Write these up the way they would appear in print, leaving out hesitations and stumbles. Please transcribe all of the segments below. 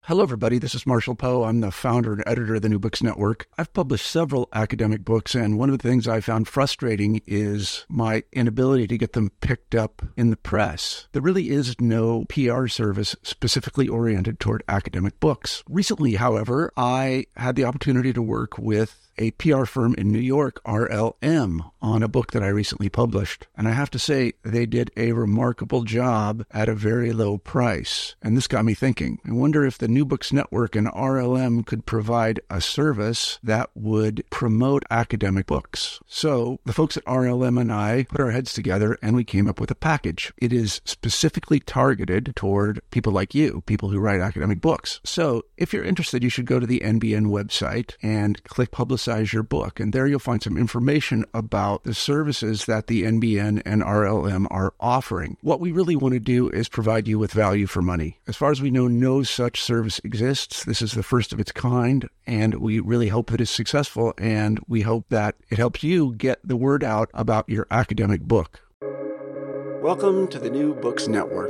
Hello, everybody. This is Marshall Poe. I'm the founder and editor of the New Books Network. I've published several academic books, and one of the things I found frustrating is my inability to get them picked up in the press. There really is no PR service specifically oriented toward academic books. Recently, however, I had the opportunity to work with a PR firm in New York, RLM, on a book that I recently published. And I have to say, they did a remarkable job at a very low price. And this got me thinking. I wonder if the New Books Network and RLM could provide a service that would promote academic books. So the folks at RLM and I put our heads together and we came up with a package. It is specifically targeted toward people like you, people who write academic books. So if you're interested, you should go to the NBN website and click Publicize Your Book. And there you'll find some information about the services that the NBN and RLM are offering. What we really want to do is provide you with value for money. As far as we know, no such service exists. This is the first of its kind, and we really hope that it's successful, and we hope that it helps you get the word out about your academic book. Welcome to the New Books Network.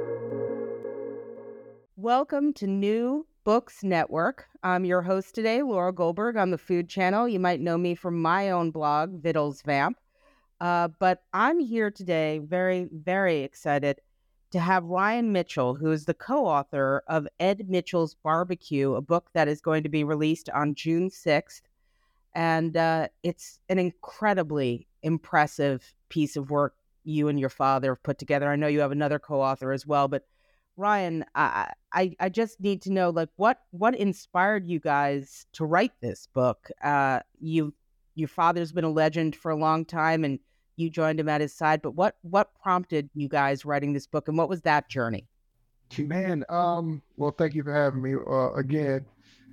Welcome to New Books Network. I'm your host today, Laura Goldberg, on the Food Channel. You might know me from my own blog, Vittles Vamp. But I'm here today very, very excited to have Ryan Mitchell, who is the co-author of Ed Mitchell's Barbecue, a book that is going to be released on June 6th. And it's an incredibly impressive piece of work you and your father have put together. I know you have another co-author as well, but Ryan, I just need to know, like, what inspired you guys to write this book? Your father's been a legend for a long time, and you joined him at his side. But what prompted you guys writing this book, and what was that journey? Man, well, thank you for having me again.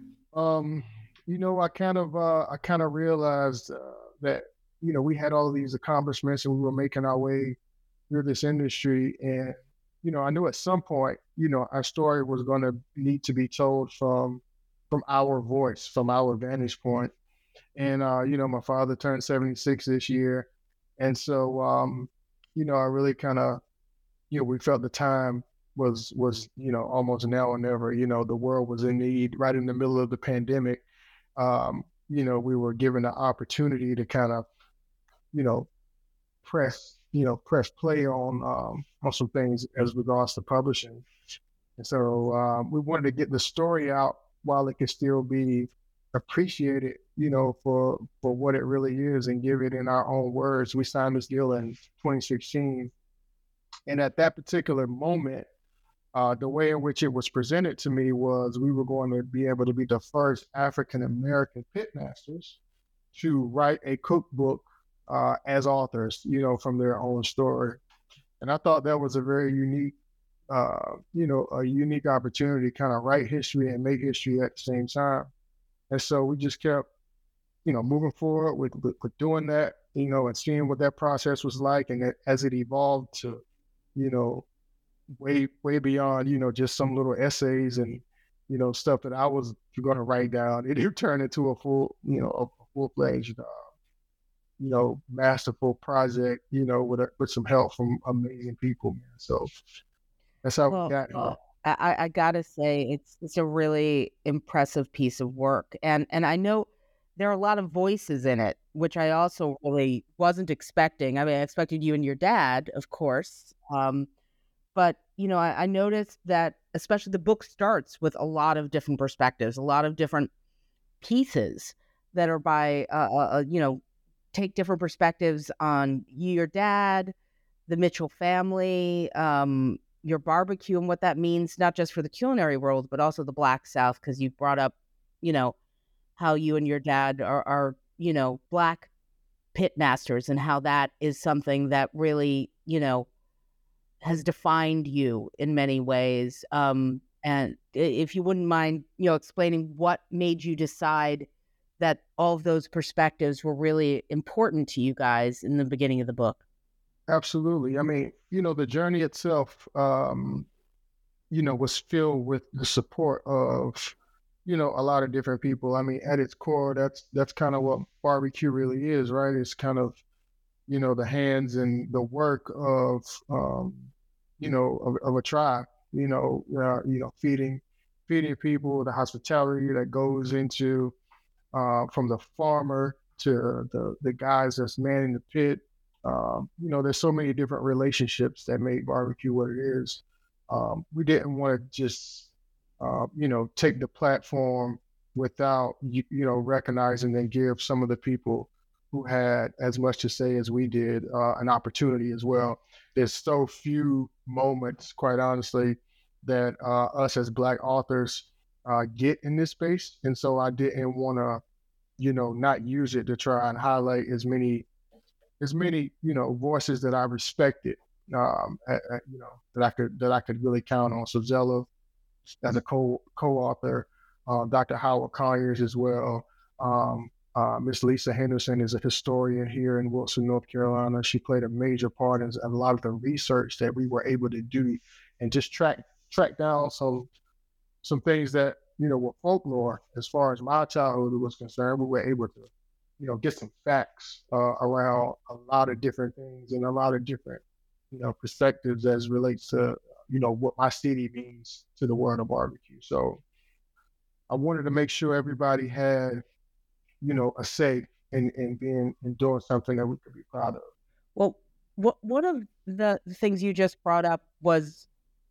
I kind of realized that we had all of these accomplishments, and we were making our way through this industry, and I knew at some point, our story was going to need to be told from our voice, from our vantage point. And, my father turned 76 this year. And so, I really kind of, we felt the time was almost now or never. The world was in need right in the middle of the pandemic. We were given the opportunity to kind of, press play on some things as regards to publishing. And so we wanted to get the story out while it could still be appreciated, for what it really is, and give it in our own words. We signed this deal in 2016. And at that particular moment, the way in which it was presented to me was we were going to be able to be the first African-American pitmasters to write a cookbook as authors, from their own story. And I thought that was a very unique, a unique opportunity to kind of write history and make history at the same time. And so we just kept, moving forward with doing that, and seeing what that process was like. And as it evolved to, way beyond, just some little essays and, stuff that I was going to write down, it turned into a full-fledged, masterful project, with some help from amazing people, man. So that's how we got here. I gotta say, it's a really impressive piece of work, and I know there are a lot of voices in it, which I also really wasn't expecting. I mean, I expected you and your dad, of course, but I noticed that especially the book starts with a lot of different perspectives, a lot of different pieces that are by take different perspectives on you, your dad, the Mitchell family, your barbecue, and what that means, not just for the culinary world, but also the Black South, because you brought up, how you and your dad are Black pit masters, and how that is something that really, has defined you in many ways. And if you wouldn't mind, explaining what made you decide that all of those perspectives were really important to you guys in the beginning of the book. Absolutely. I mean, the journey itself, was filled with the support of, a lot of different people. I mean, at its core, that's kind of what barbecue really is, right? It's kind of, the hands and the work of, of a tribe, feeding feeding people, the hospitality that goes into from the farmer to the guys that's manning the pit. There's so many different relationships that make barbecue what it is. We didn't want to just, take the platform without, recognizing and give some of the people who had as much to say as we did an opportunity as well. There's so few moments, quite honestly, that us as Black authors get in this space. And so I didn't want to, not use it to try and highlight as many, voices that I respected, that I could really count on. So Zella as a co-author, Dr. Howard Conyers as well. Miss Lisa Henderson is a historian here in Wilson, North Carolina. She played a major part in a lot of the research that we were able to do, and just track down some things that were folklore as far as my childhood was concerned. We were able to get some facts around a lot of different things and a lot of different perspectives as relates to what my city means to the world of barbecue. So I wanted to make sure everybody had a say in doing something that we could be proud of. Well, one of the things you just brought up was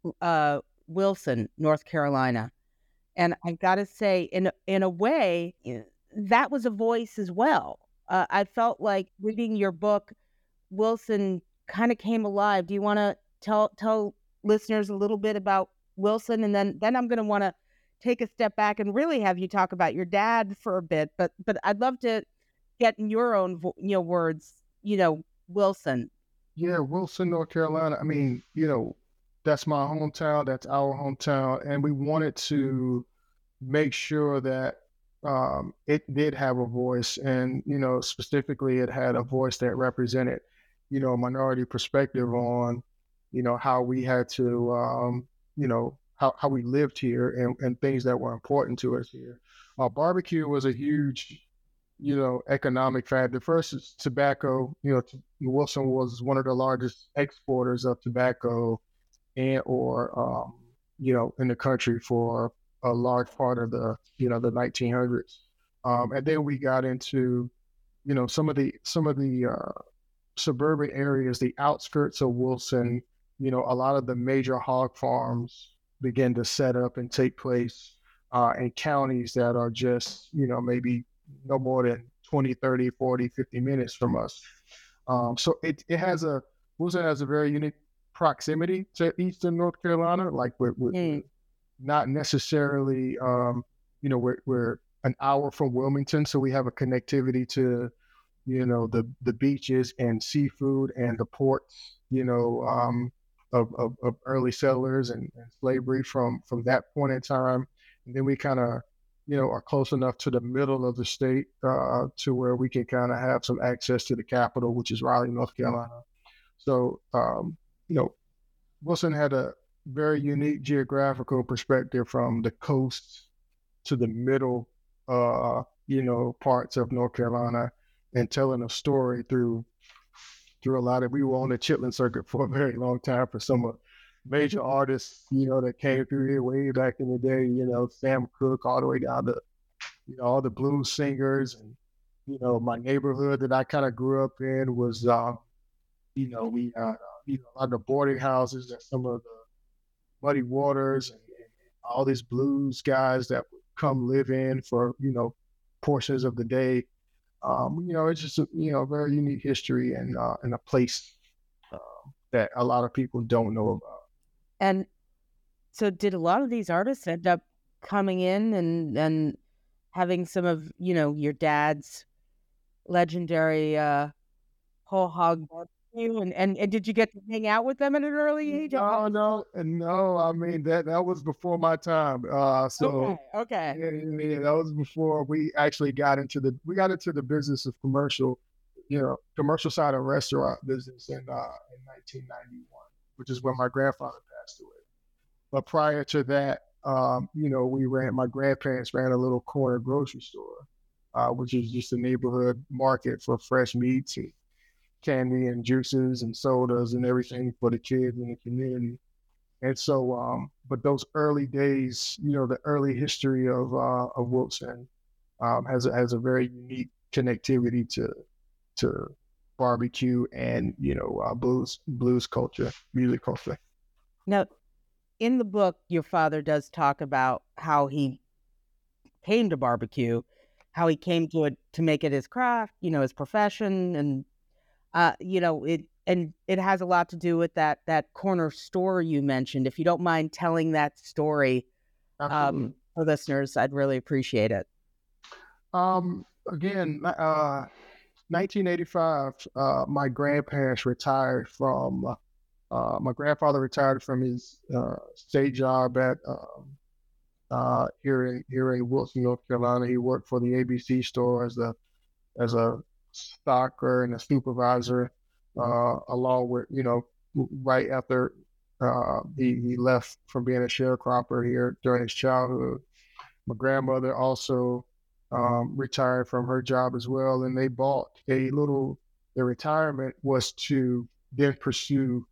Wilson, North Carolina. And I've got to say, in a way, that was a voice as well. I felt like reading your book, Wilson kind of came alive. Do you want to tell listeners a little bit about Wilson? And then I'm going to want to take a step back and really have you talk about your dad for a bit. But I'd love to get in your own words, Wilson. Yeah, Wilson, North Carolina. I mean, that's my hometown. That's our hometown. And we wanted to make sure that it did have a voice, and, specifically it had a voice that represented, a minority perspective on, how we had to, how we lived here and things that were important to us here. Barbecue was a huge, economic factor. First is tobacco. Wilson was one of the largest exporters of tobacco in the country for a large part of the 1900s. And then we got into, some of the suburban areas, the outskirts of Wilson. A lot of the major hog farms begin to set up and take place in counties that are just, maybe no more than 20, 30, 40, 50 minutes from us. So Wilson has a very unique proximity to Eastern North Carolina. Like we're not necessarily, we're an hour from Wilmington, so we have a connectivity to, the beaches and seafood and the ports, of early settlers and slavery from that point in time. And then we kind of, are close enough to the middle of the state to where we can kind of have some access to the capital, which is Raleigh, North Carolina. So, Wilson had a very unique geographical perspective from the coast to the middle, parts of North Carolina, and telling a story through a lot of. We were on the Chitlin circuit for a very long time for some major artists, that came through here way back in the day. Sam Cooke, all the way down to, all the blues singers, and my neighborhood that I kind of grew up in was, we had a lot of the boarding houses that some of the Muddy Waters and all these blues guys that would come live in for, portions of the day. It's just a, very unique history and a place that a lot of people don't know about. And so did a lot of these artists end up coming in and having some of, your dad's legendary whole hog barbecue? And did you get to hang out with them at an early age? No. I mean, that was before my time. Okay. Yeah, that was before we actually got into the business of commercial side of restaurant business in 1991, which is when my grandfather passed away. But prior to that, my grandparents ran a little corner grocery store, which is just a neighborhood market for fresh meats and candy and juices and sodas and everything for the kids in the community. And so, but those early days, the early history of Wilson has a very unique connectivity to barbecue and blues culture, music culture. Now, in the book, your father does talk about how he came to barbecue, how he came to it to make it his craft, his profession, and it has a lot to do with that corner store you mentioned. If you don't mind telling that story for listeners, I'd really appreciate it. Again, 1985, my grandparents retired from. My grandfather retired from his state job at here in Wilson, North Carolina. He worked for the ABC store as a stocker and a supervisor, along with, right after he left from being a sharecropper here during his childhood. My grandmother also retired from her job as well, and they bought their retirement was to then pursue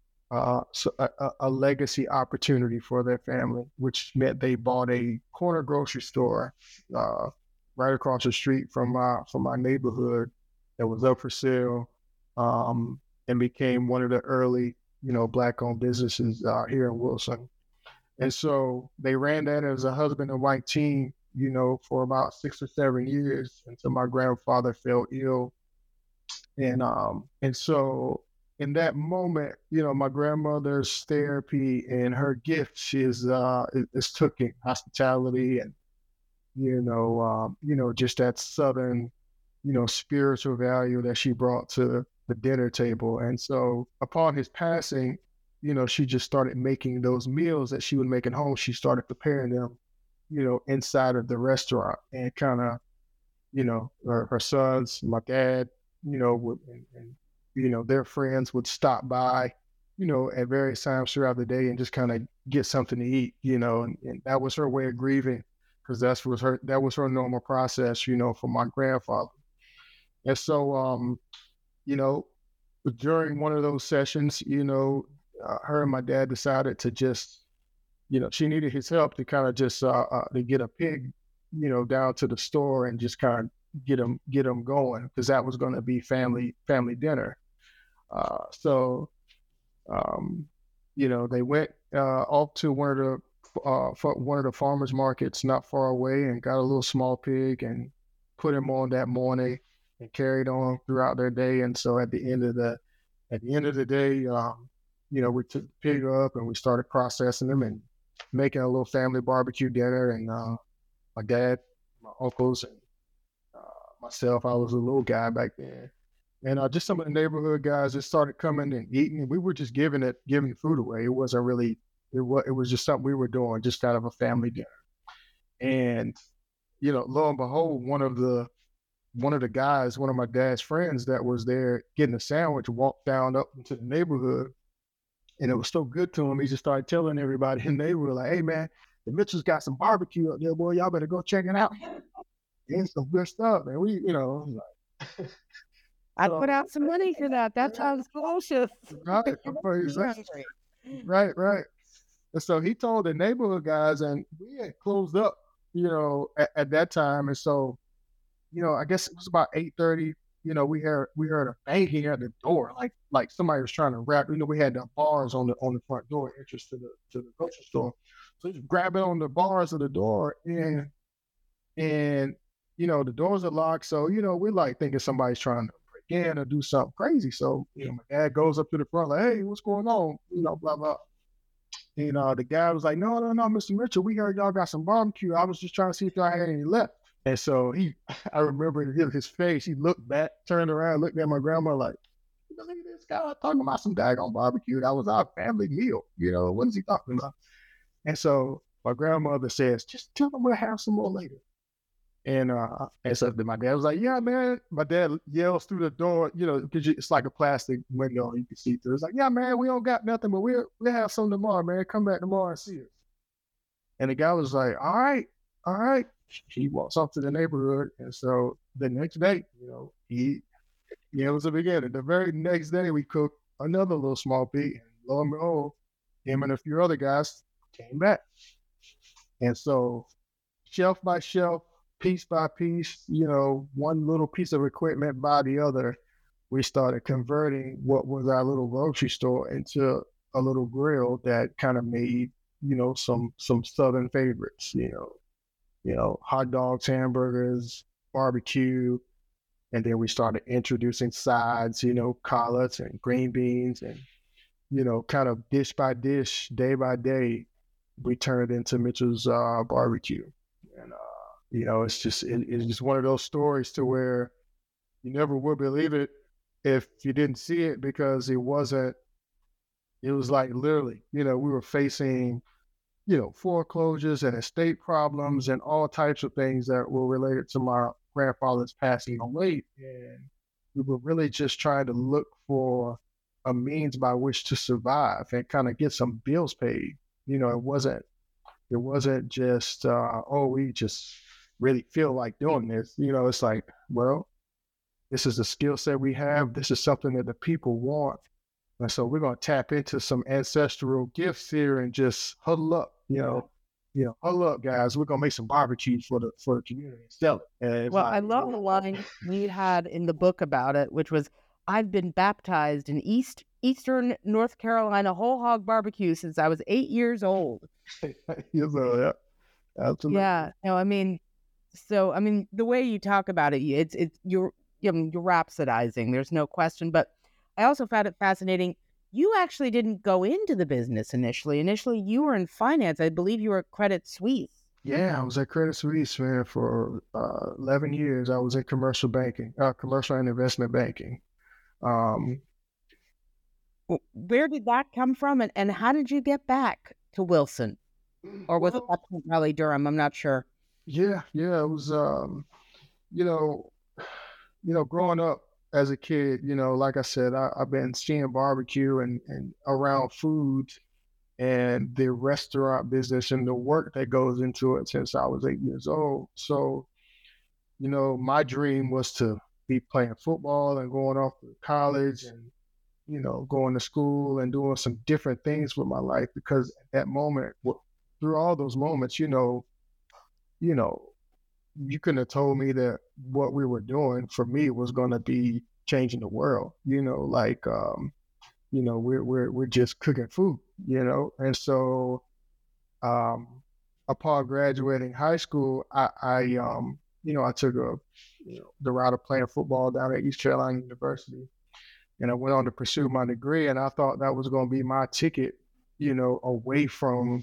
a legacy opportunity for their family, which meant they bought a corner grocery store right across the street from my neighborhood that was up for sale, and became one of the early, Black-owned businesses here in Wilson. And so they ran that as a husband and wife team, for about 6 or 7 years until my grandfather fell ill. And so in that moment, my grandmother's therapy and her gift is cooking, hospitality, and just that Southern, spiritual value that she brought to the dinner table. And so upon his passing, she just started making those meals that she would make at home. She started preparing them, inside of the restaurant, and kind of, her sons, my dad, their friends would stop by, at various times throughout the day and just kind of get something to eat, and that was her way of grieving, because that was her normal process, for my grandfather. And so, during one of those sessions, her and my dad decided to just, she needed his help to kind of just to get a pig, down to the store and just kind of get them going, because that was going to be family dinner. So they went off to one of the farmers markets not far away and got a little small pig and put him on that morning and carried on throughout their day. And so at the end of the day, we took the pig up and we started processing them and making a little family barbecue dinner. And my dad, my uncles, and myself, I was a little guy back then. And just some of the neighborhood guys just started coming and eating, and we were just giving food away. It wasn't really, it was just something we were doing just out of a family dinner. And, lo and behold, one of the guys, one of my dad's friends that was there getting a sandwich, walked down up into the neighborhood, and it was so good to him. He just started telling everybody in the neighborhood, like, "Hey man, the Mitchells got some barbecue up there, boy. Y'all better go check it out. It's some good stuff." And we, like, I'd put out some money for that. That sounds delicious. Right. And so he told the neighborhood guys, and we had closed up, at that time. And so, I guess it was about 8:30. We heard a banging at the door, like somebody was trying to rap. We had the bars on the front door entrance to the grocery store. So he's grabbing on the bars of the door, and the doors are locked. So we're like thinking somebody's trying to break in or do something crazy. So my dad goes up to the front like, "Hey, what's going on?" Blah blah. And the guy was like, "No, Mr. Mitchell, we heard y'all got some barbecue. I was just trying to see if y'all had any left." And so I remember his face. He looked back, turned around, looked at my grandma like, "Look at this guy talking about some daggone barbecue. That was our family meal. What is he talking about?" And so my grandmother says, "Just tell him we'll have some more later." And so my dad was like, "Yeah, man." My dad yells through the door, because it's like a plastic window you can see through. It's like, "Yeah, man, we don't got nothing, but we'll have some tomorrow, man. Come back tomorrow and see us." And the guy was like, all right. He walks up to the neighborhood. And so the next day, it was the beginning. The very next day, we cooked another little small pig. And lo and behold, him and a few other guys came back. And so shelf by shelf, piece by piece, one little piece of equipment by the other, we started converting what was our little grocery store into a little grill that kind of made, some Southern favorites, hot dogs, hamburgers, barbecue. And then we started introducing sides, collards and green beans, and, kind of dish by dish, day by day, we turned into Mitchell's barbecue. And, it's just one of those stories to where you never would believe it if you didn't see it, because it was like literally, we were facing, foreclosures and estate problems and all types of things that were related to my grandfather's passing away. And we were really just trying to look for a means by which to survive and kind of get some bills paid. It wasn't just, we just really feel like doing this. It's like, well, this is the skill set we have. This is something that the people want. And so we're going to tap into some ancestral gifts here and just huddle up, huddle up, guys. We're going to make some barbecue for the community and sell it. And well, I love the line you had in the book about it, which was, I've been baptized in Eastern North Carolina whole hog barbecue since I was 8 years old. Yeah, absolutely. Yeah. No, the way you talk about it, you're rhapsodizing. There's no question. But I also found it fascinating. You actually didn't go into the business initially. Initially, you were in finance. I believe you were at Credit Suisse. Yeah, I was at Credit Suisse, man, for 11 years. I was in commercial banking, commercial and investment banking. Where did that come from, and how did you get back to Wilson, or was it up to Raleigh Durham? I'm not sure. Yeah, it was. Growing up as a kid, like I said, I've been seeing barbecue and around food and the restaurant business and the work that goes into it since I was 8 years old. So, my dream was to be playing football and going off to college and, going to school and doing some different things with my life, because at that moment, through all those moments, you couldn't have told me that what we were doing for me was going to be changing the world, we're just cooking food, And so, upon graduating high school, I took the route of playing football down at East Carolina University, and I went on to pursue my degree, and I thought that was going to be my ticket, away from,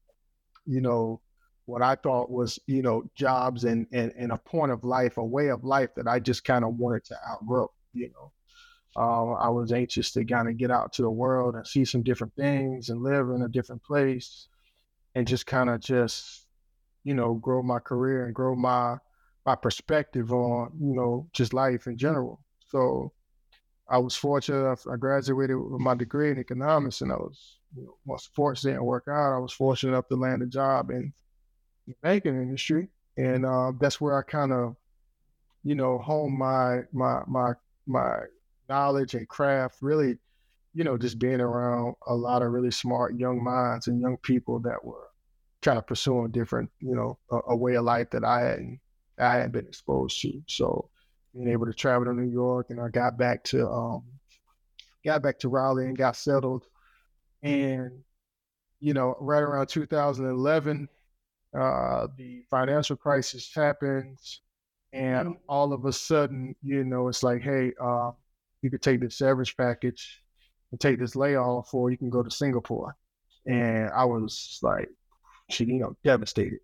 what I thought was, jobs and a point of life, a way of life that I just kind of wanted to outgrow, I was anxious to kind of get out to the world and see some different things and live in a different place and just kind of grow my career and grow my perspective on, just life in general. So I was fortunate. I graduated with my degree in economics, and I was, once sports didn't work out, I was fortunate enough to land a job in the banking industry. And that's where I kind of, honed my knowledge and craft, really, just being around a lot of really smart young minds and young people that were kind of pursuing different, a way of life that I hadn't been exposed to. So being able to travel to New York, and I got back to Raleigh and got settled. And, right around 2011, the financial crisis happens, and all of a sudden, it's like, hey, you could take this severance package and take this layoff, or you can go to Singapore. And I was like, devastated,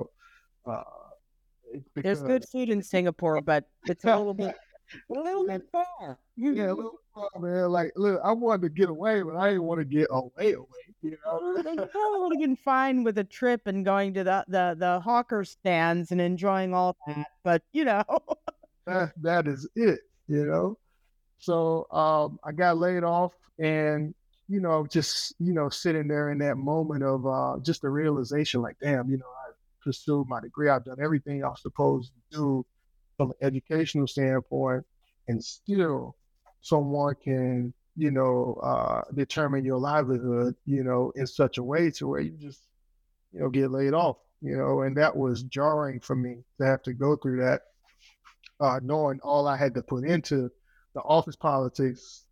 There's good food in Singapore, but it's a little bit far. Yeah, a little far, man. Like, look, I wanted to get away, but I didn't want to get away. You probably would have been fine with a trip and going to the hawker stands and enjoying all that, but that is it. So I got laid off, and just sitting there in that moment of just the realization, like, damn, I pursued my degree. I've done everything I was supposed to do from an educational standpoint, and still someone can determine your livelihood, in such a way to where you just, get laid off, and that was jarring for me to have to go through that, knowing all I had to put into the office politics,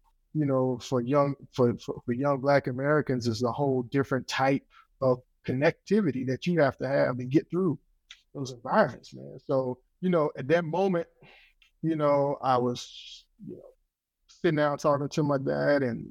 for young Black Americans is a whole different type of connectivity that you have to have to get through those environments, man. So, at that moment, I was, sitting down talking to my dad, and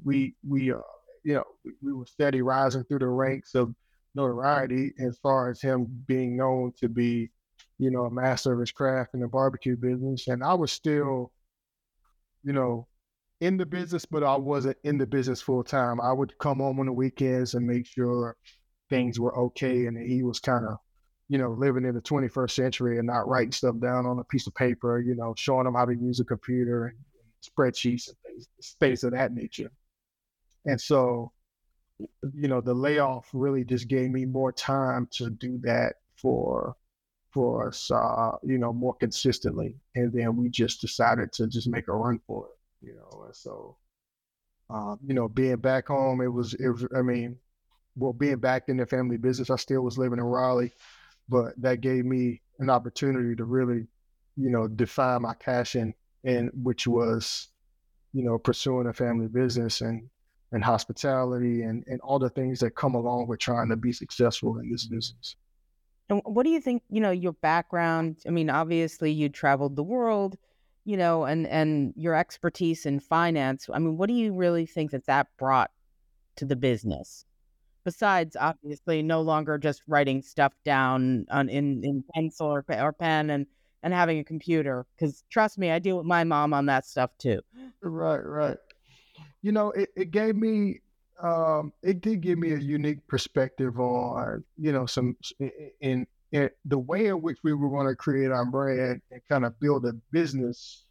we were steady rising through the ranks of notoriety as far as him being known to be, a master of his craft in the barbecue business. And I was still, you know, in the business, but I wasn't in the business full time. I would come home on the weekends and make sure things were okay. And he was kind of, living in the 21st century and not writing stuff down on a piece of paper, showing them how to use a computer and spreadsheets and things of that nature. And so, the layoff really just gave me more time to do that for us, more consistently. And then we just decided to just make a run for it, And so, being back home, being back in the family business, I still was living in Raleigh, but that gave me an opportunity to really, define my passion, and which was, pursuing a family business and hospitality and all the things that come along with trying to be successful in this business. And what do you think, your background, I mean, obviously you traveled the world, and your expertise in finance. I mean, what do you really think that brought to the business? Besides, obviously, no longer just writing stuff down in pencil or pen and having a computer. Because trust me, I deal with my mom on that stuff too. Right. It gave me, it did give me a unique perspective on, in the way in which we were going to create our brand and kind of build a business,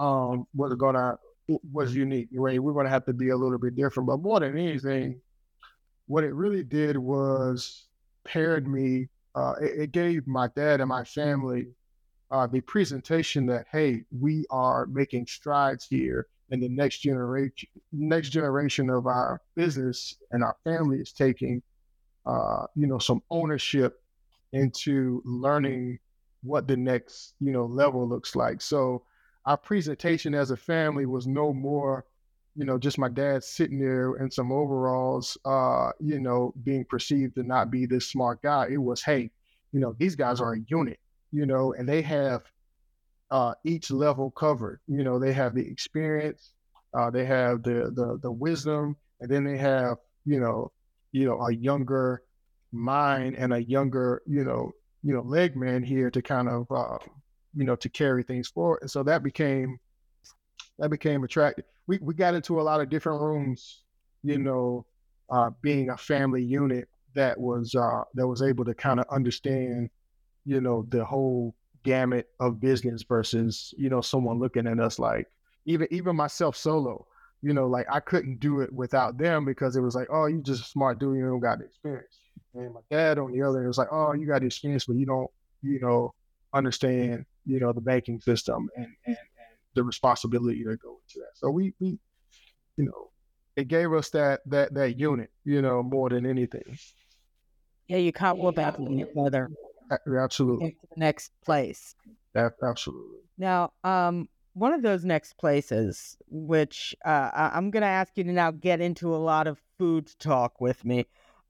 was unique. Right? We're going to have to be a little bit different, but more than anything, what it really did was paired me. It gave my dad and my family the presentation that, hey, we are making strides here, and the next generation of our business and our family is taking, some ownership into learning what the next, level looks like. So our presentation as a family was no more, just my dad sitting there in some overalls, being perceived to not be this smart guy. It was, hey, these guys are a unit, and they have each level covered. They have the experience, they have the wisdom, and then they have, a younger mind and a younger, leg man here to kind of, to carry things forward. And so that became attractive. We got into a lot of different rooms, being a family unit that was able to kind of understand, the whole gamut of business versus, someone looking at us like, even myself solo, like I couldn't do it without them, because it was like, oh, you just a smart dude, you don't got the experience. And my dad on the other, it was like, oh, you got the experience, but you don't, understand, the banking system and the responsibility that go into that. So we it gave us that unit, more than anything. Yeah, you can't work out with each other. Absolutely. To the next place. Absolutely. Now, one of those next places, which I'm going to ask you to now get into a lot of food talk with me,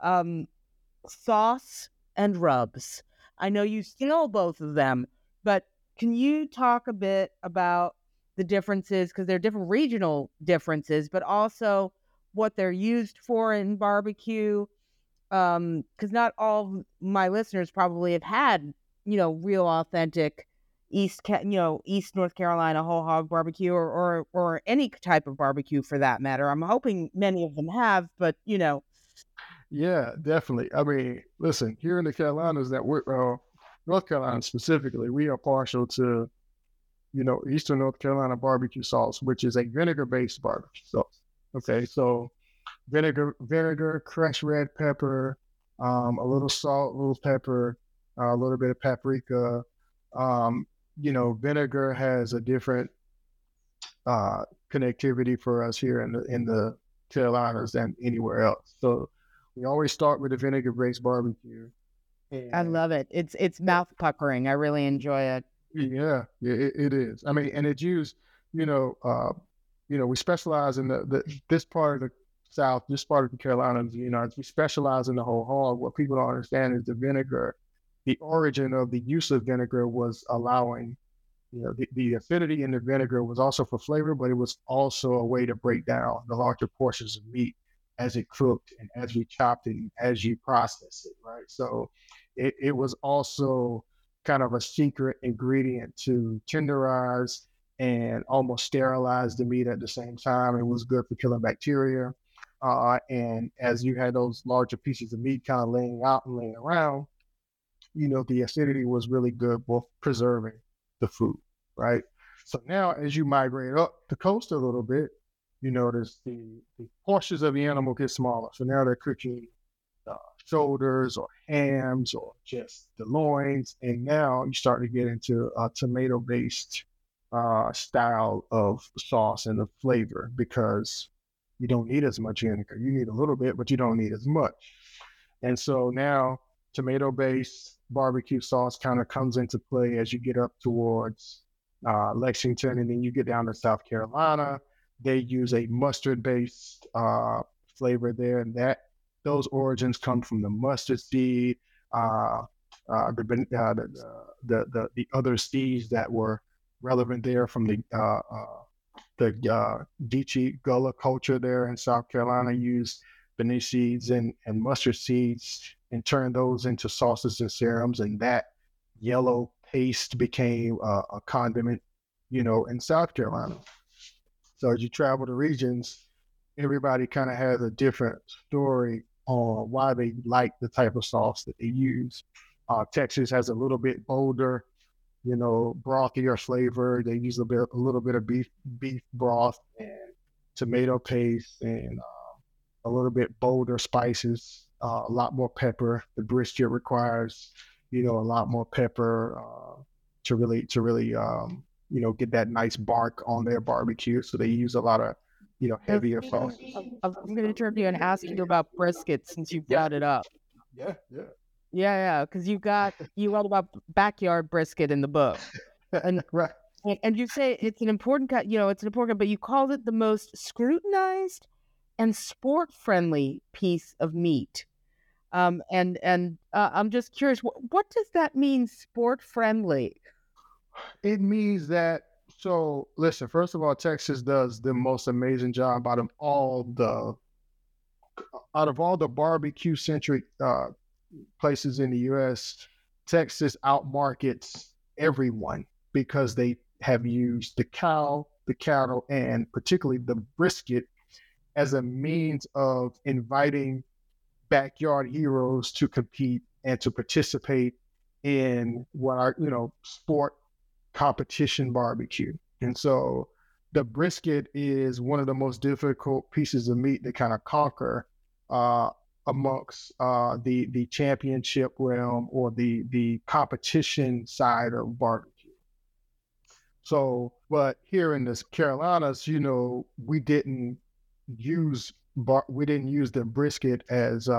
sauce and rubs. I know you sell both of them, but can you talk a bit about the differences, because they're different regional differences, but also what they're used for in barbecue? Because not all my listeners probably have had, real authentic East North Carolina whole hog barbecue or any type of barbecue for that matter. I'm hoping many of them have, but Yeah, definitely. I mean, listen, here in the Carolinas, North Carolina specifically, we are partial to, Eastern North Carolina barbecue sauce, which is a vinegar-based barbecue sauce. Okay, so vinegar, crushed red pepper, a little salt, a little pepper, a little bit of paprika. Vinegar has a different connectivity for us here in the Carolinas than anywhere else. So we always start with a vinegar-based barbecue. I love it. It's mouth puckering. I really enjoy it. Yeah, it is. I mean, and it's used, we specialize in this part of the South, this part of the Carolinas, we specialize in the whole hog. What people don't understand is the vinegar, the origin of the use of vinegar was allowing, the acidity in the vinegar was also for flavor, but it was also a way to break down the larger portions of meat as it cooked and as we chopped it and as you process it, right? So it was also kind of a secret ingredient to tenderize and almost sterilize the meat at the same time. It was good for killing bacteria. And as you had those larger pieces of meat kind of laying out and laying around, the acidity was really good for preserving the food, right? So now as you migrate up the coast a little bit, you notice the portions of the animal get smaller. So now they're cooking shoulders or hams or just the loins. And now you start to get into a tomato-based style of sauce and the flavor, because you don't need as much vinegar. You need a little bit, but you don't need as much. And so now tomato-based barbecue sauce kind of comes into play as you get up towards Lexington, and then you get down to South Carolina. They use a mustard-based flavor there, and those origins come from the mustard seed, the other seeds that were relevant there from the Geechee Gullah culture there in South Carolina. Used Beni seeds and mustard seeds and turned those into sauces and serums, and that yellow paste became a condiment, in South Carolina. So as you travel the regions, everybody kind of has a different story on why they like the type of sauce that they use. Texas has a little bit bolder, brothier flavor. They use a little bit of beef broth and tomato paste and a little bit bolder spices, a lot more pepper. The brisket requires, a lot more pepper to really get that nice bark on their barbecue. So they use a lot of, heavier sauce. I'm going to interrupt you and ask you about brisket since you brought it up. Yeah. Because you wrote about backyard brisket in the book, and right. And you say it's an important cut. It's an important, but you called it the most scrutinized and sport-friendly piece of meat. And I'm just curious, what does that mean, sport-friendly? It means that. So listen, first of all, Texas does the most amazing job out of all the barbecue centric places in the U.S. Texas outmarkets everyone because they have used the cow, the cattle, and particularly the brisket as a means of inviting backyard heroes to compete and to participate in what are, sport competition barbecue. And so the brisket is one of the most difficult pieces of meat to kind of conquer amongst the championship realm or the competition side of barbecue. So, but here in the Carolinas, we didn't use the brisket as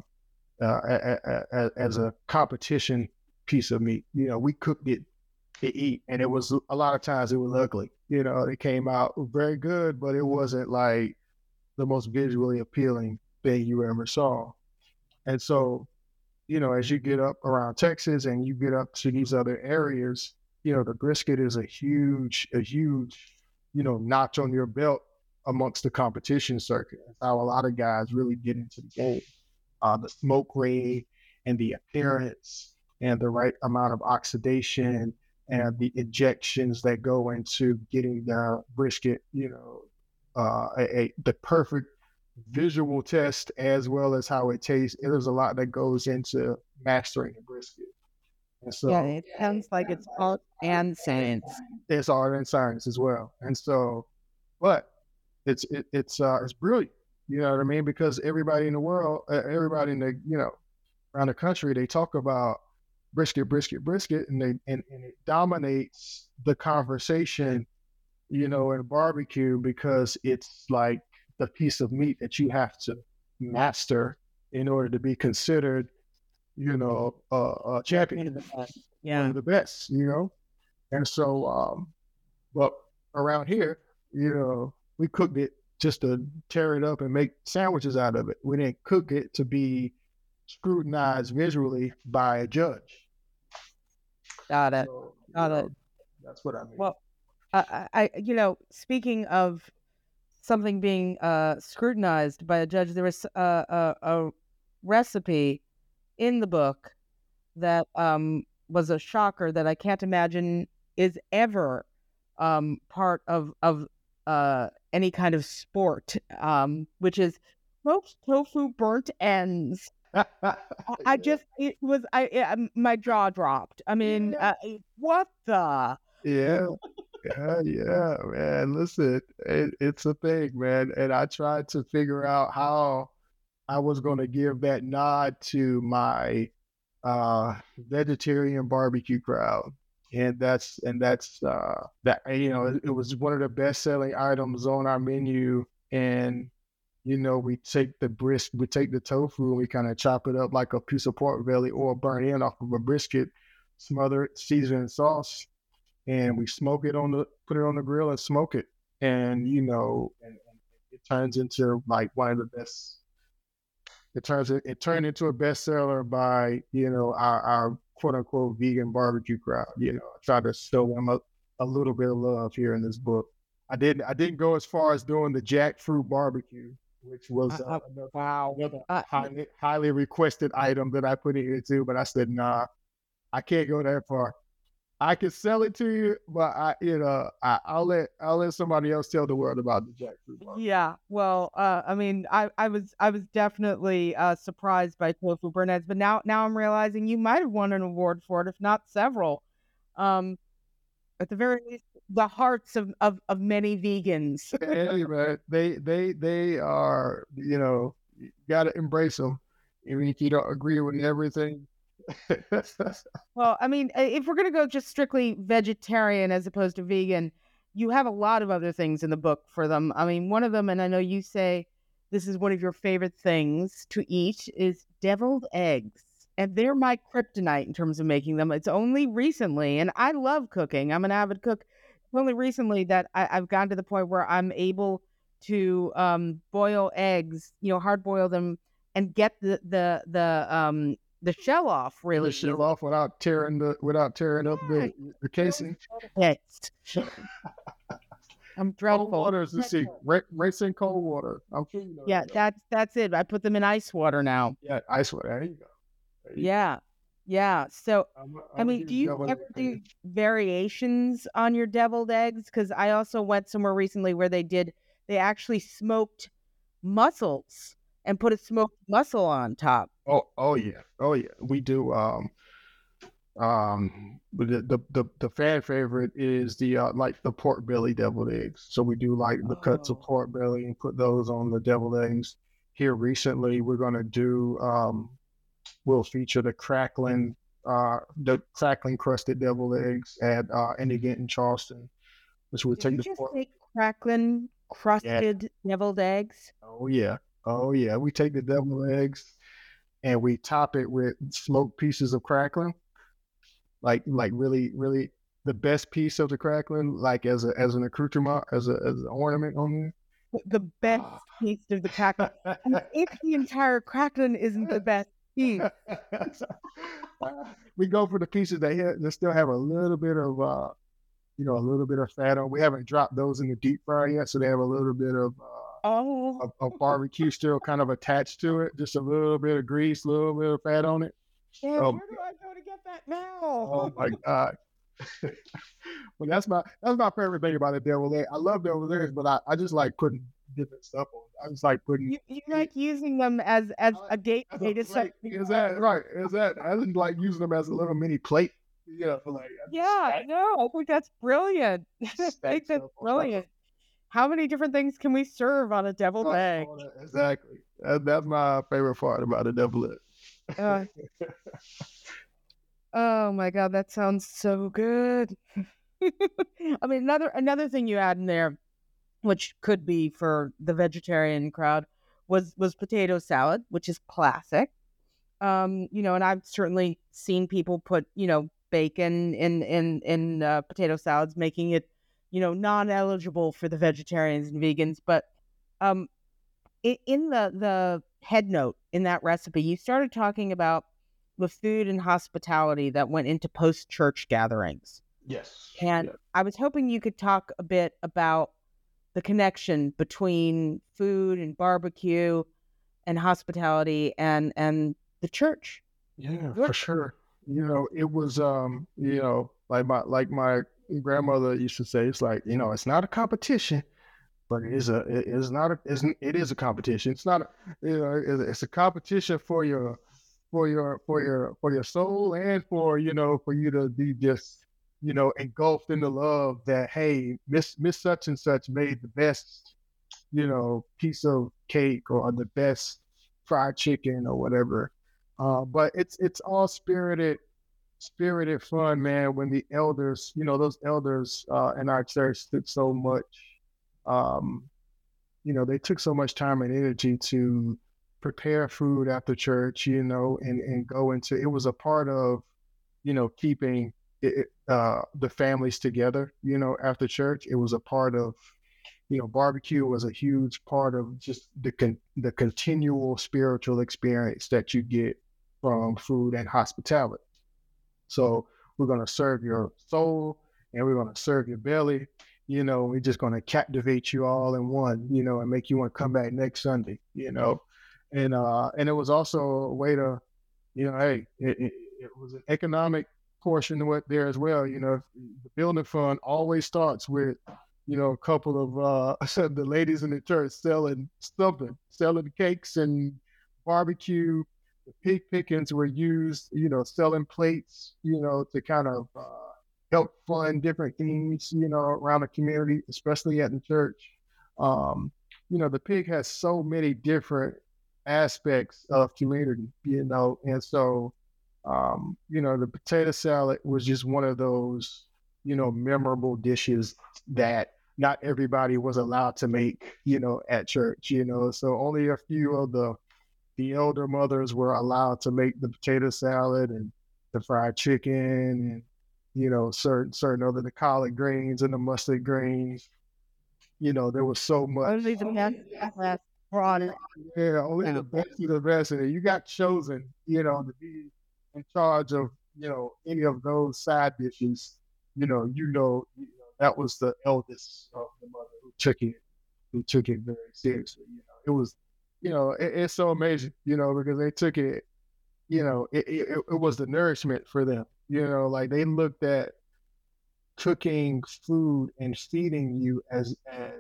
a competition piece of meat. We cooked it to eat, and it was a lot of times it was ugly. It came out very good, but it wasn't like the most visually appealing thing you ever saw. And so, as you get up around Texas and you get up to these other areas, the brisket is a huge, notch on your belt amongst the competition circuit. That's how a lot of guys really get into the game. The smoke ring and the appearance and the right amount of oxidation and the injections that go into getting the brisket, the perfect visual test as well as how it tastes. There's a lot that goes into mastering the brisket. And so, yeah, it sounds like it's art and science. It's art and science as well. And so, but it's brilliant. You know what I mean? Because everybody in the world, everybody in the around the country, they talk about brisket, and it dominates the conversation, in barbecue because it's like the piece of meat that you have to master in order to be considered, a champion, one Yeah. of the best, And so, but around here, we cooked it just to tear it up and make sandwiches out of it. We didn't cook it to be scrutinized visually by a judge. Got it. So, Got it. that's what I mean. Well, speaking of something being scrutinized by a judge, there was a recipe in the book that was a shocker that I can't imagine is ever part of any kind of sport, which is smoked tofu burnt ends. My jaw dropped. I mean, what the? Yeah, man. Listen, it's a thing, man. And I tried to figure out how I was going to give that nod to my vegetarian barbecue crowd. And that's that, it was one of the best selling items on our menu. And, we take the tofu and we kind of chop it up like a piece of pork belly or burnt end off of a brisket, smother it, season and sauce, and we smoke it put it on the grill and smoke it. And, and it turns into like one of the best. It turned into a bestseller by, our quote unquote vegan barbecue crowd. I tried to show them a little bit of love here in this book. I didn't go as far as doing the jackfruit barbecue, which was another highly requested item that I put in here too. But I said, nah, I can't go that far. I can sell it to you, but I'll let somebody else tell the world about the jackfruit barbecue. Yeah, well, I mean, I was definitely surprised by tofu burnt ends, but now I'm realizing you might have won an award for it, if not several. At the very least, the hearts of many vegans. Hey, man, they are, you got to embrace them, even if you don't agree with everything. Well, I mean, if we're going to go just strictly vegetarian as opposed to vegan, you have a lot of other things in the book for them. I mean, one of them, and I know you say this is one of your favorite things to eat, is deviled eggs. And they're my kryptonite in terms of making them. It's only recently, and I love cooking. I'm an avid cook. It's only recently that I've gotten to the point where I'm able to boil eggs, hard boil them, and get the shell off, really. The shell off without tearing up the casing. Yes. I'm dreadful. Cold water is the secret. Racing cold water. I'm sure you know. Yeah, that's it. I put them in ice water now. Yeah, ice water. There you go. Yeah. So, I mean, do you ever do variations on your deviled eggs? Because I also went somewhere recently where they actually smoked mussels and put a smoked mussel on top. Oh yeah. We do. The fan favorite is the like the pork belly deviled eggs. So we do like the cuts of pork belly and put those on the deviled eggs. Here recently, we're gonna do. We'll feature the crackling crusted deviled eggs at Indigent in Charleston, which will take the pork. Say crackling crusted deviled eggs? Oh yeah. We take the deviled eggs and we top it with smoked pieces of crackling, like really, really the best piece of the crackling, like as an accoutrement, as an ornament on there. The best piece of the crackling. And if the entire crackling isn't the best piece. We go for the pieces that still have a little bit of a little bit of fat on. We haven't dropped those in the deep fryer yet, so they have a little bit of barbecue still kind of attached to it. Just a little bit of grease, a little bit of fat on it. Yeah, where do I go to get that now? Oh my God. Well, that's my favorite thing about the deviled egg. I love deviled eggs, but I just like putting different stuff on. I just like putting. You like using them as a gateway to something. Is that right? I just like using them as a little mini plate. No, I think that's brilliant. I think that's brilliant. How many different things can we serve on a deviled egg? Exactly. That's my favorite part about a deviled egg. Oh my God, that sounds so good. I mean, another thing you add in there, which could be for the vegetarian crowd, was potato salad, which is classic. And I've certainly seen people put, bacon in potato salads, making it, non-eligible for the vegetarians and vegans. But um, in the head note in that recipe, you started talking about the food and hospitality that went into post-church gatherings. Yes. And Yeah. I was hoping you could talk a bit about the connection between food and barbecue and hospitality and the church. Yeah, Your for sure. It was like my grandmother used to say, it's like, it's not a competition, but it is not a it is a competition. It's not a, it's a competition for your soul, and for you to be just engulfed in the love that, hey, Miss such and such made the best piece of cake, or the best fried chicken, or whatever. But it's all spirited fun, man. When the elders, those elders in our church took so much, um, they took so much time and energy to prepare food after church, and go into. It was a part of, keeping the families together, after church. It was a part of, barbecue was a huge part of just the continual spiritual experience that you get from food and hospitality. So we're going to serve your soul, and we're going to serve your belly. We're just going to captivate you all in one, and make you want to come back next Sunday, and it was also a way to, hey, it was an economic portion of it there as well. The building fund always starts with, a couple of the ladies in the church selling something, selling cakes and barbecue. The pig pickings were used, selling plates, to kind of help fund different things, around the community, especially at the church. The pig has so many different aspects of community, and so, the potato salad was just one of those, memorable dishes that not everybody was allowed to make, at church, so only a few of the elder mothers were allowed to make the potato salad and the fried chicken, and certain other, the collard greens and the mustard greens. There was so much. only the best brought it. Yeah, only the best of the best, and you got chosen, to be in charge of, any of those side dishes. That was the eldest of the mother who took it very seriously. It was, it's so amazing, because they took it, it was the nourishment for them. Like, they looked at cooking food and feeding you as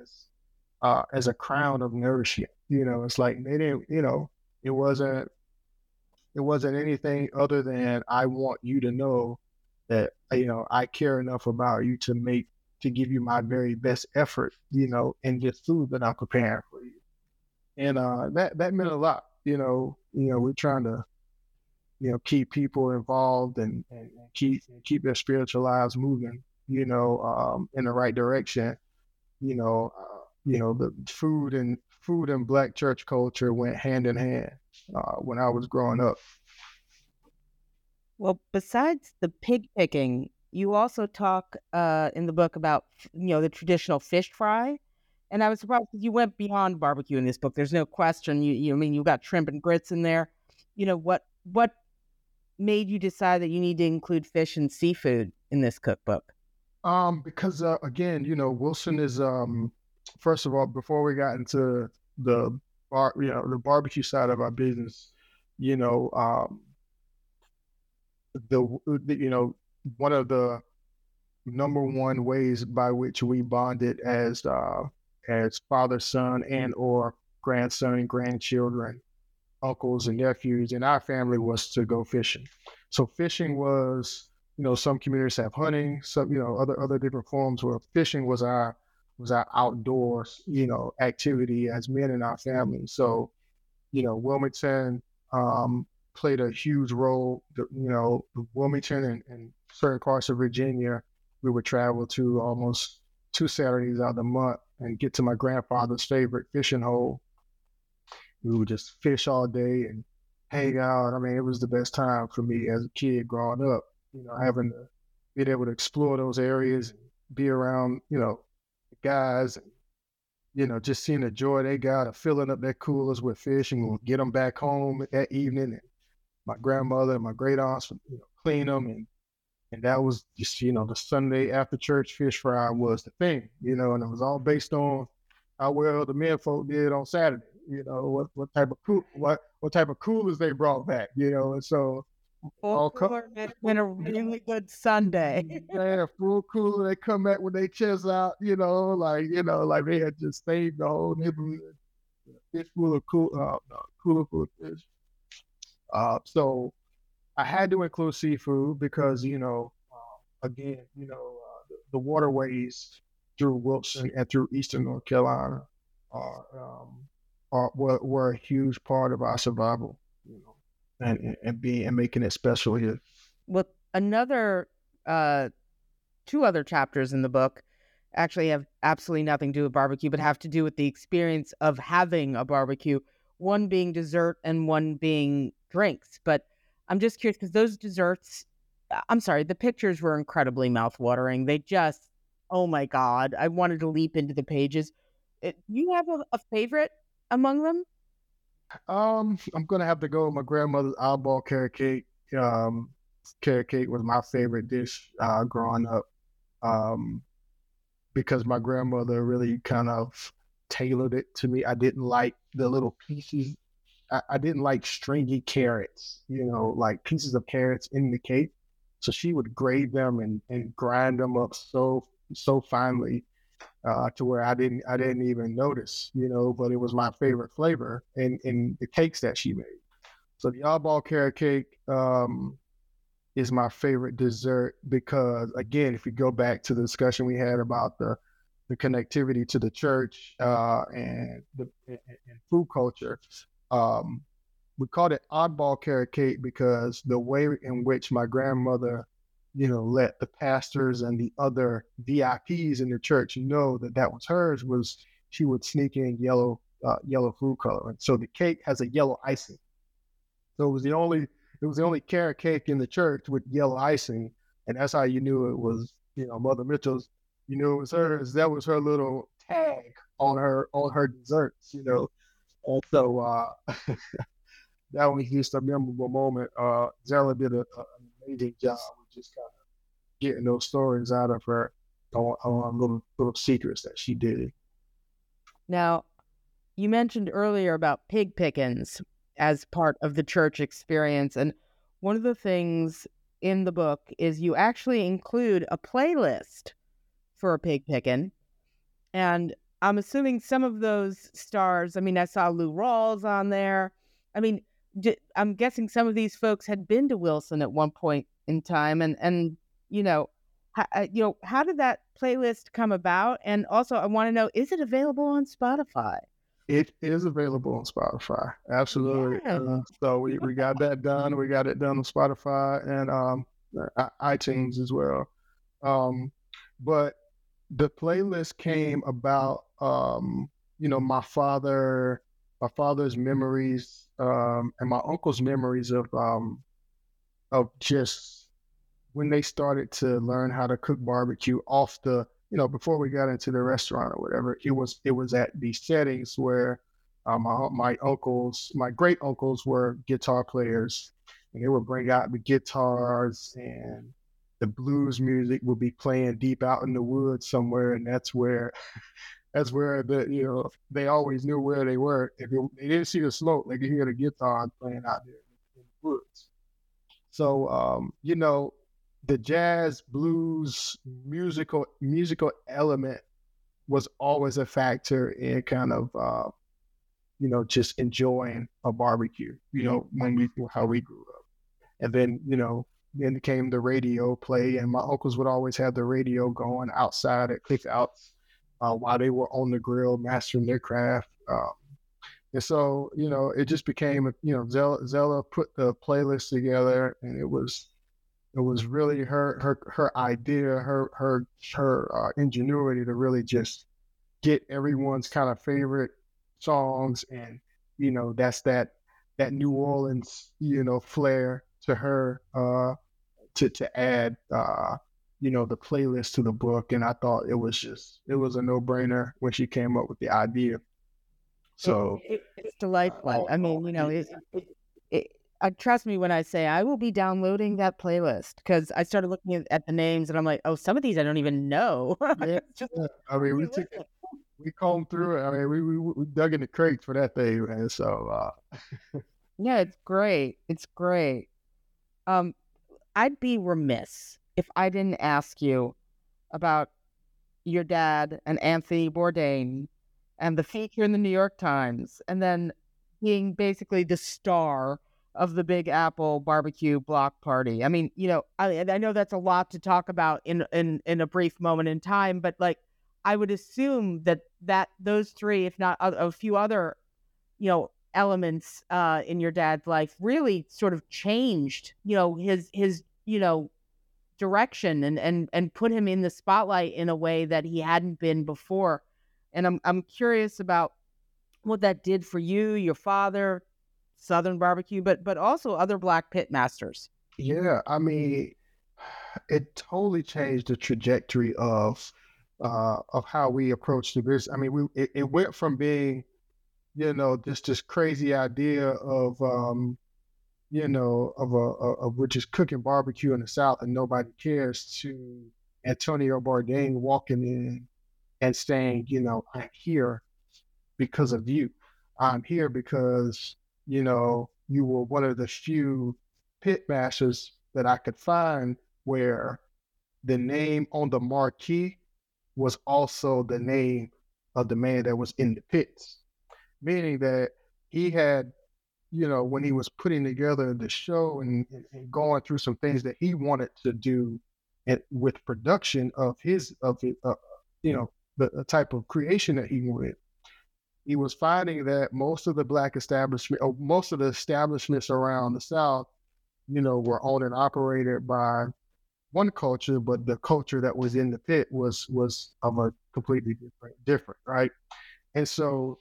a crown of nourishment. It's like they didn't, it wasn't anything other than, I want you to know that, I care enough about you to give you my very best effort, in this food that I'm preparing for you. And that meant a lot. We're trying to, keep people involved, and keep their spiritual lives moving, in the right direction. The food and Black church culture went hand in hand when I was growing up. Well, besides the pig picking, you also talk in the book about, the traditional fish fry. And I was surprised because you went beyond barbecue in this book. There's no question. I mean, you got shrimp and grits in there. What made you decide that you need to include fish and seafood in this cookbook? Because again, Wilson is, first of all, before we got into the the barbecue side of our business, one of the number one ways by which we bonded as father, son, and or grandson, grandchildren, uncles and nephews in our family was to go fishing. So fishing was, some communities have hunting, some, other different forms, where fishing was our outdoors, activity as men in our family. So, Wilmington played a huge role. Wilmington and certain parts of Virginia we would travel to almost 2 Saturdays out of the month and get to my grandfather's favorite fishing hole. We would just fish all day and hang out. I mean, it was the best time for me as a kid growing up, having to be able to explore those areas and be around, the guys and, just seeing the joy they got of filling up their coolers with fish and we'll get them back home that evening. And my grandmother and my great aunts would, clean them. And that was just, the Sunday after church fish fry was the thing, and it was all based on how well the men folk did on Saturday, what type of coolers they brought back, and so full cooler been a really good Sunday. Yeah, full cooler, they come back with their chests out, like they had just saved the whole neighborhood. Fish full of cooler full of fish. So I had to include seafood because, again, the waterways through Wilson and through Eastern North Carolina were a huge part of our survival, and making it special here. Well, another 2 other chapters in the book actually have absolutely nothing to do with barbecue, but have to do with the experience of having a barbecue. One being dessert and one being drinks. But I'm just curious because those desserts, the pictures were incredibly mouthwatering. They just, oh my God, I wanted to leap into the pages. You have a favorite among them? I'm gonna have to go with my grandmother's eyeball carrot cake. Carrot cake was my favorite dish growing up, because my grandmother really kind of tailored it to me. I didn't like the little pieces. I didn't like stringy carrots, like pieces of carrots in the cake. So she would grate them and grind them up so finely to where I didn't even notice, but it was my favorite flavor in the cakes that she made. So the oddball carrot cake is my favorite dessert because, again, if you go back to the discussion we had about the connectivity to the church and food culture, we called it oddball carrot cake because the way in which my grandmother, let the pastors and the other VIPs in the church know that was hers was she would sneak in yellow food coloring. So the cake has a yellow icing. So it was the only carrot cake in the church with yellow icing, and that's how you knew it was, Mother Mitchell's. You knew it was hers. That was her little tag on her desserts, And so that was just a memorable moment. Zella did an amazing job with just kind of getting those stories out of her on little secrets that she did. Now, you mentioned earlier about pig pickins as part of the church experience. And one of the things in the book is you actually include a playlist for a pig pickin'. And I'm assuming some of those stars, I saw Lou Rawls on there. I'm guessing some of these folks had been to Wilson at one point in time. And how did that playlist come about? And also, I want to know, is it available on Spotify? It is available on Spotify. Absolutely. Yeah. So we got that done. We got it done on Spotify and iTunes as well. But the playlist came about, my father's memories and my uncle's memories of just when they started to learn how to cook barbecue off the, before we got into the restaurant or whatever. It was at these settings where my great uncles were guitar players, and they would bring out the guitars and the blues music would be playing deep out in the woods somewhere, and that's where they always knew where they were. If they didn't see the smoke, they could hear the guitar playing out there in the woods. So the jazz blues musical element was always a factor in kind of just enjoying a barbecue. How we grew up, and then came the radio play, and my uncles would always have the radio going outside at cookouts while they were on the grill mastering their craft. And so, it just became, Zella put the playlist together, and it was It was really her idea, her ingenuity to really just get everyone's kind of favorite songs, and that's that New Orleans flair to her, to add the playlist to the book. And I thought it was a no-brainer when she came up with the idea. So It's delightful. I mean, trust me when I say I will be downloading that playlist, because I started looking at the names and I'm like, oh, some of these I don't even know. I mean, we combed through it. I mean, we dug in the crates for that thing, man. So yeah, it's great. It's great. I'd be remiss if I didn't ask you about your dad and Anthony Bourdain and the feature in the New York Times, and then being basically the star of the Big Apple barbecue block party. I mean, I know that's a lot to talk about in a brief moment in time, but like, I would assume that those three, if not a few other, elements in your dad's life really sort of changed, his direction, and put him in the spotlight in a way that he hadn't been before. And I'm curious about what that did for you, your father, Southern barbecue, but also other Black pit masters. Yeah, I mean, it totally changed the trajectory of how we approach the business. I mean, it went from being, just this crazy idea of we're just cooking barbecue in the South and nobody cares, to Antonio Bourdain walking in and saying, I'm here because of you. I'm here because, you were one of the few pit masters that I could find where the name on the marquee was also the name of the man that was in the pits. Meaning that he had, when he was putting together the show and going through some things that he wanted to do, and with production of the type of creation that he wanted, he was finding that most of the Black establishment, or most of the establishments around the South, were owned and operated by one culture, but the culture that was in the pit was of a completely different, right? And so,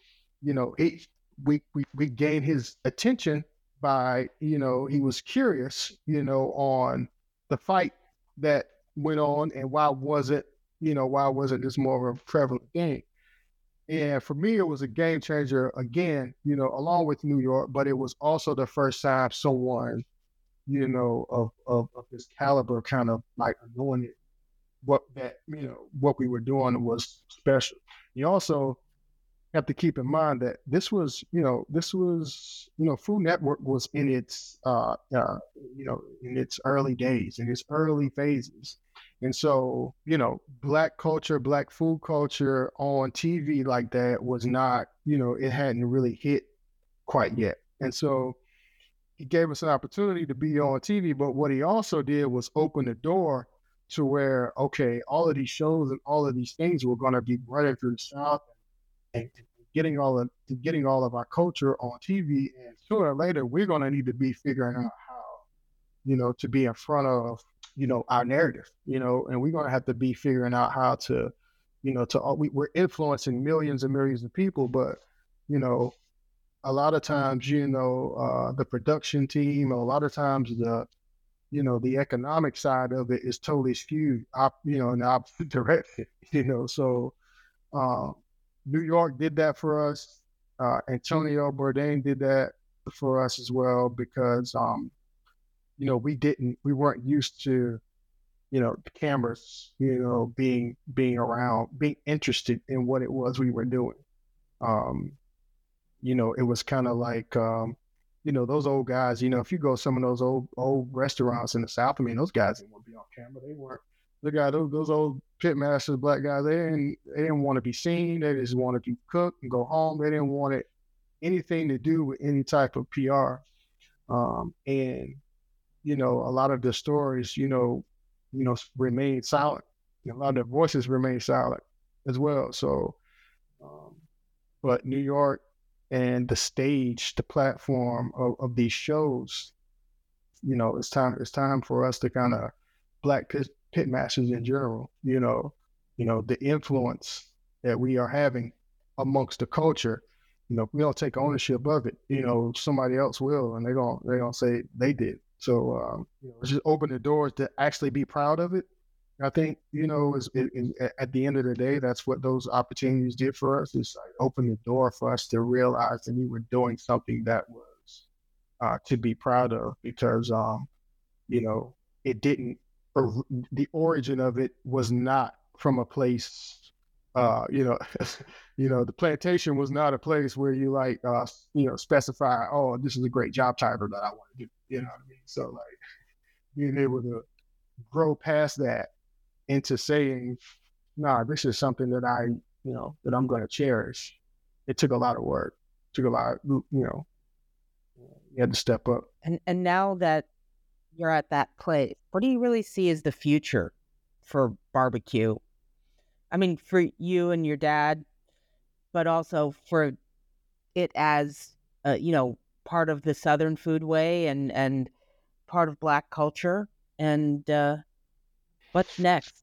we gained his attention by, he was curious, on the fight that went on, and why wasn't this more of a prevalent game? And for me, it was a game changer again, along with New York, but it was also the first time someone, of this caliber kind of like anointed what we were doing was special. You also have to keep in mind that this was Food Network was in its in its early days, in its early phases. And so, Black culture, Black food culture on TV like that was not, it hadn't really hit quite yet. And so he gave us an opportunity to be on TV, but what he also did was open the door to where, okay, all of these shows and all of these things were going to be running through the South, and getting all of our culture on TV. And sooner or later, we're going to need to be figuring out how, to be in front of, our narrative, and we're going to have to be figuring out how to, we're influencing millions and millions of people, but, a lot of times, the production team, a lot of times the economic side of it is totally skewed, in the opposite direction, so, New York did that for us. Antonio Bourdain did that for us as well, because, we weren't used to, the cameras, being around, being interested in what it was we were doing. It was kind of like, those old guys, if you go to some of those old restaurants in the South, I mean, those guys didn't want to be on camera. They weren't. Those old pit masters, Black guys, they didn't want to be seen. They just wanted to cook and go home. They didn't want anything to do with any type of PR. And, a lot of the stories, remain silent. A lot of the voices remain silent as well. So, but New York and the stage, the platform of these shows it's time for us to kind of Black pit masters in general, the influence that we are having amongst the culture. If we don't take ownership of it, somebody else will, and they're gonna say they did. So just open the doors to actually be proud of it. I think, at the end of the day, that's what those opportunities did for us. Is like open the door for us to realize that we were doing something that was to be proud of, because it didn't. The origin of it was not from a place. The plantation was not a place where you specify, oh, this is a great job title that I want to do. You know what I mean? So like being able to grow past that into saying, nah, this is something that that I'm going to cherish. It took a lot of work. It took a lot, you had to step up. And now that you're at that place, what do you really see as the future for barbecue? I mean, for you and your dad, but also for it as, part of the Southern foodway and part of Black culture. And what's next?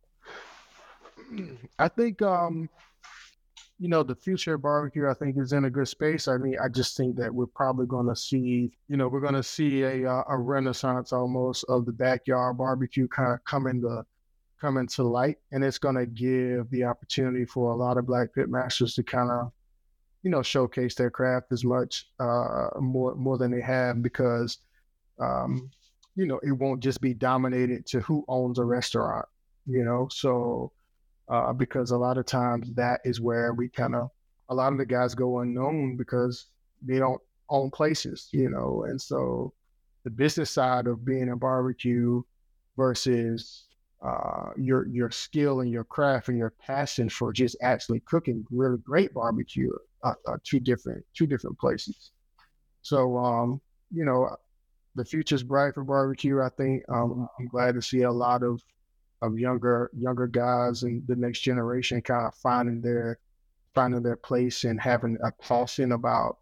I think, the future of barbecue, I think, is in a good space. I mean, I just think that we're probably going to see, a renaissance almost of the backyard barbecue kind of come into light, and it's going to give the opportunity for a lot of Black pit masters to kind of, showcase their craft as much more than they have, because it won't just be dominated to who owns a restaurant, so because a lot of times that is where a lot of the guys go unknown because they don't own places, and so the business side of being a barbecue versus your skill and your craft and your passion for just actually cooking really great barbecue are two different places. So the future's bright for barbecue. I think I'm glad to see a lot of younger guys and the next generation kind of finding their place and having a passion about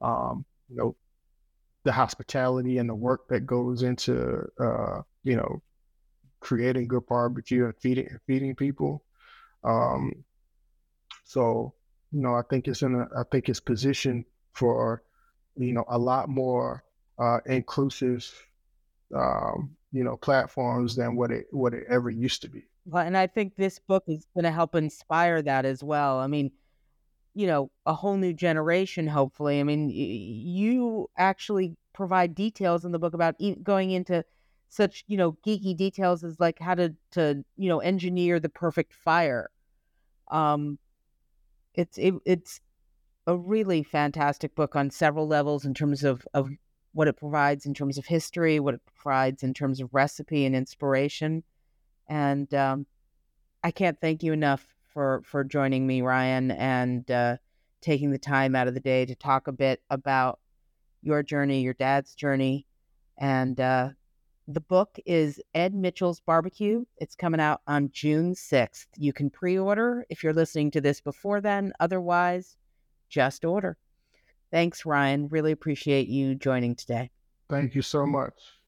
the hospitality and the work that goes into creating good barbecue and feeding people. So I think it's positioned for a lot more inclusive platforms than what it ever used to be. Well, and I think this book is going to help inspire that as well. I mean, a whole new generation, hopefully. I mean, you actually provide details in the book about going into such, geeky details as like how to engineer the perfect fire. It's a really fantastic book on several levels in terms of what it provides in terms of history, what it provides in terms of recipe and inspiration. And I can't thank you enough for joining me, Ryan, and taking the time out of the day to talk a bit about your journey, your dad's journey. And the book is Ed Mitchell's Barbecue. It's coming out on June 6th. You can pre-order if you're listening to this before then. Otherwise, just order. Thanks, Ryan. Really appreciate you joining today. Thank you so much.